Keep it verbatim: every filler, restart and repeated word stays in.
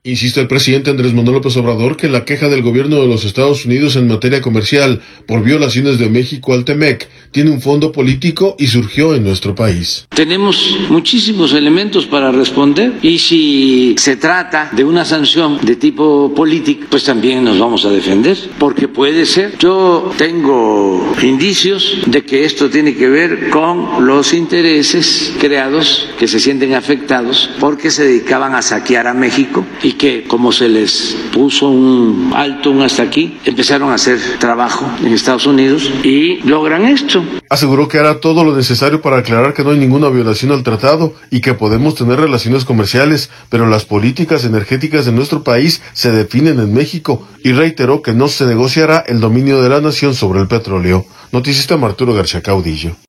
Insiste el presidente Andrés Manuel López Obrador que la queja del gobierno de los Estados Unidos en materia comercial por violaciones de México al Temec tiene un fondo político y surgió en nuestro país. Tenemos muchísimos elementos para responder y si se trata de una sanción de tipo político, pues también nos vamos a defender, porque puede ser. Yo tengo indicios de que esto tiene que ver con los intereses creados que se sienten afectados porque se dedicaban a saquear a México y que como se les puso un alto, un hasta aquí, empezaron a hacer trabajo en Estados Unidos y logran esto. Aseguró que hará todo lo necesario para aclarar que no hay ninguna violación al tratado y que podemos tener relaciones comerciales, pero las políticas energéticas de nuestro país se definen en México, y reiteró que no se negociará el dominio de la nación sobre el petróleo. Noticista Arturo García Caudillo.